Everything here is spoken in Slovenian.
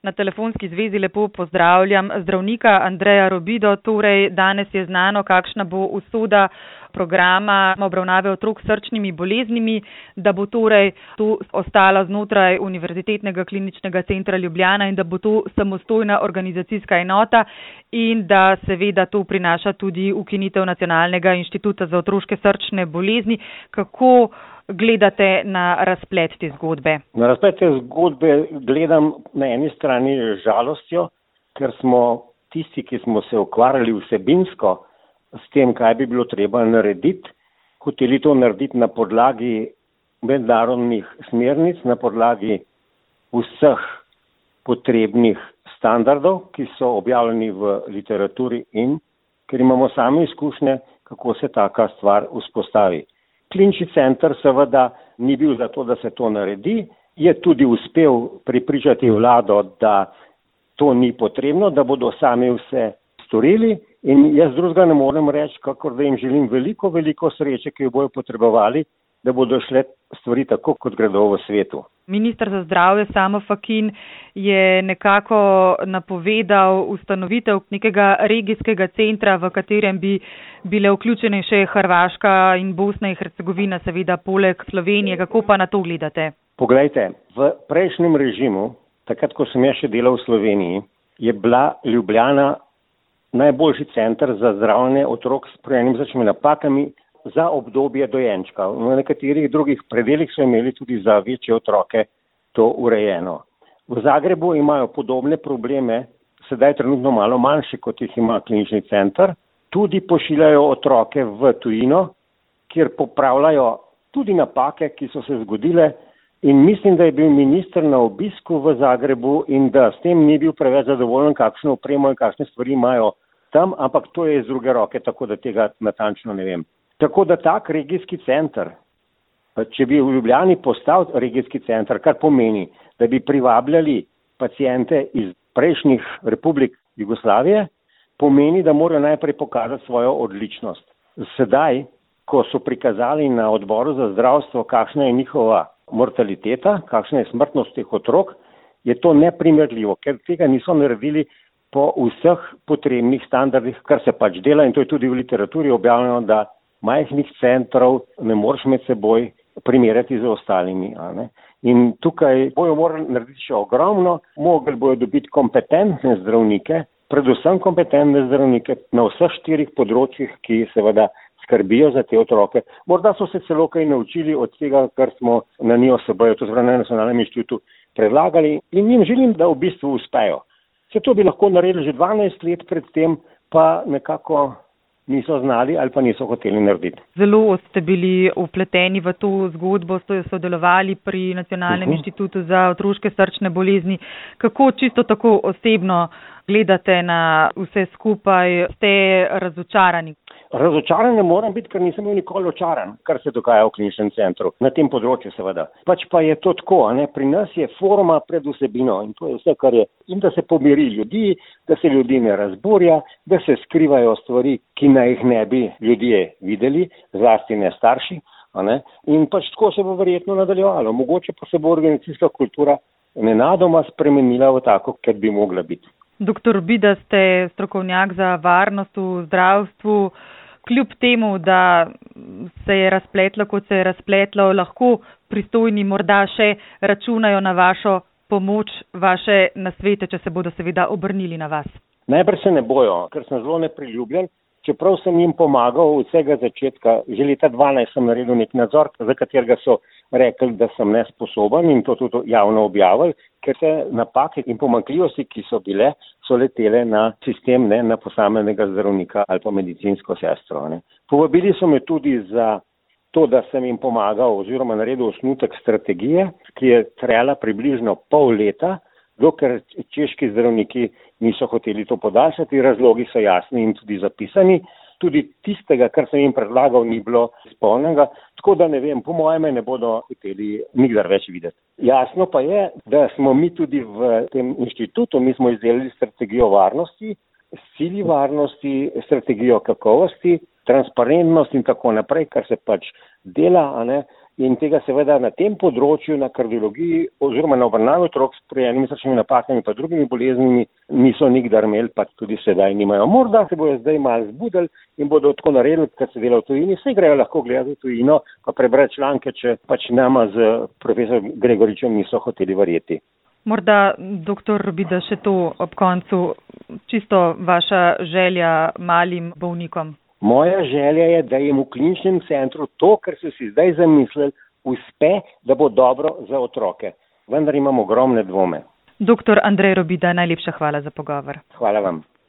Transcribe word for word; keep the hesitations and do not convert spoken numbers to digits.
Na telefonski zvezi lepo pozdravljam zdravnika Andreja Robido. Torej, danes je znano, kakšna bo usoda programa obravnave otrok s srčnimi boleznimi, da bo torej to ostalo znotraj Univerzitetnega kliničnega centra Ljubljana in da bo to samostojna organizacijska enota in da seveda to prinaša tudi ukinitev Nacionalnega inštituta za otroške srčne bolezni. Kako gledate na razplet te zgodbe? Na razplet te zgodbe gledam na eni strani z žalostjo, ker smo tisti, ki smo se ukvarjali vsebinsko s tem, kaj bi bilo treba narediti, hoteli to narediti na podlagi mednarodnih smernic, na podlagi vseh potrebnih standardov, ki so objavljeni v literaturi in ker imamo sami izkušnje, kako se taka stvar vzpostavi. Klinični center seveda ni bil za to, da se to naredi, je tudi uspel pripričati vlado, da to ni potrebno, da bodo sami vse storili in jaz drugega ne morem reči, kakor da jim želim veliko, veliko sreče, ki jo bojo potrebovali, da bodo šle stvari tako, kot gredo v svetu. Minister za zdravje Samo Fakin je nekako napovedal ustanovitev nekega regijskega centra, v katerem bi bile vključene še Hrvaška in Bosna in Hercegovina, seveda poleg Slovenije. Kako pa na to gledate? Poglejte, v prejšnjem režimu, takrat, ko sem jaz še delal v Sloveniji, je bila Ljubljana najboljši center za zdravljenje otrok s prijetnimi srčnimi napakami za obdobje dojenčka. V nekaterih drugih predelih so imeli tudi za večje otroke to urejeno. V Zagrebu imajo podobne probleme, sedaj trenutno malo manjše, kot jih ima klinični center. Tudi pošiljajo otroke v tujino, kjer popravljajo tudi napake, ki so se zgodile. In mislim, da je bil minister na obisku v Zagrebu in da s tem ni bil preveč zadovoljen, kakšno opremo in kakšne stvari imajo tam, ampak to je iz druge roke, tako da tega natančno ne vem. Tako da tak regijski center, če bi v Ljubljani postal regijski center, kar pomeni, da bi privabljali paciente iz prejšnjih republik Jugoslavije, pomeni, da morajo najprej pokazati svojo odličnost. Sedaj, ko so prikazali na odboru za zdravstvo, kakšna je njihova mortaliteta, kakšna je smrtnost teh otrok, je to neprimerljivo, ker tega niso naredili po vseh potrebnih standardih, kar se pač dela in to je tudi v literaturi objavljeno, da majhnih centrov ne moreš med seboj primerjati z ostalimi. Ne? In tukaj bojo morali narediti še ogromno, mogli bojo dobiti kompetentne zdravnike, predvsem kompetentne zdravnike na vseh štirih področjih, ki seveda skrbijo za te otroke. Morda so se celo kaj naučili od tega, kar smo na N I O S B-ju, to zvrne na Nacionalnem inštitutu, predlagali in jim želim, da v bistvu uspejo. Se to bi lahko naredili že dvanajst let pred tem, pa nekako niso znali ali pa niso hoteli narediti. Zelo ste bili vpleteni v to zgodbo, ste sodelovali pri Nacionalnem uh-huh. inštitutu za otroške srčne bolezni. Kako čisto tako osebno gledate na vse skupaj? Ste razočarani? Razočaran ne moram biti, ker nisem bil nikoli očaran, kar se dogaja v kliničnem centru. Na tem področju seveda. Pač pa je to tako, ne? Pri nas je forma pred vsebino in to je vse, kar je. In da se pomiri ljudi, da se ljudi ne razburja, da se skrivajo stvari, ki naj jih ne bi ljudje videli, zlasti ne starši. Ne? In pač tako se bo verjetno nadaljevalo. Mogoče pa se bo organizacijska kultura nenadoma spremenila v tako, kot bi mogla biti. Doktor Robida, ste strokovnjak za varnost v zdravstvu. Kljub temu, da se je razpletlo, kot se je razpletlo, lahko pristojni morda še računajo na vašo pomoč, vaše nasvete, če se bodo seveda obrnili na vas? Najbrž se ne bojo, ker sem zelo nepriljubljen. Čeprav sem jim pomagal od vsega začetka, že leta dvanajst sem naredil nek nadzor, za katerega so rekli, da sem nesposoben in to tudi javno objavili, ker se napake in pomanjkljivosti, ki so bile, so letele na sistem, ne, na posameznega zdravnika ali pa medicinsko sestro. Ne. Povabili so me tudi za to, da sem jim pomagal oziroma naredil osnutek strategije, ki je trajala približno pol leta, dokler češki zdravniki niso hoteli to podaljšati, razlogi so jasni in tudi zapisani. Tudi tistega, kar sem jim predlagal, ni bilo izpolnjenega, tako da ne vem, po mojem ne bodo hoteli nikdar več videti. Jasno pa je, da smo mi tudi v tem inštitutu, mi smo izdelali strategijo varnosti, cilji varnosti, strategijo kakovosti, transparentnost in tako naprej, kar se pač dela, a ne? in tega seveda na tem področju, na kardiologiji oziroma na obravnavi otrok s prirojenimi srčnimi napakami pa drugimi boleznimi niso nikdar imeli, pa tudi sedaj nimajo. Morda se bojo zdaj malo zbudili in bodo tako naredili, kar se dela v tujini. Vse grejo lahko gledati v tujino, pa prebrati članke, če pač nama z profesor Gregoričem niso hoteli verjeti. Morda, doktor Robida, še to ob koncu, čisto vaša želja malim bolnikom. Moja želja je, da jim v kliničnem centru to, kar so si zdaj zamislili, uspe, da bo dobro za otroke. Vendar imam ogromne dvome. Doktor Andrej Robida, najlepša hvala za pogovor. Hvala vam.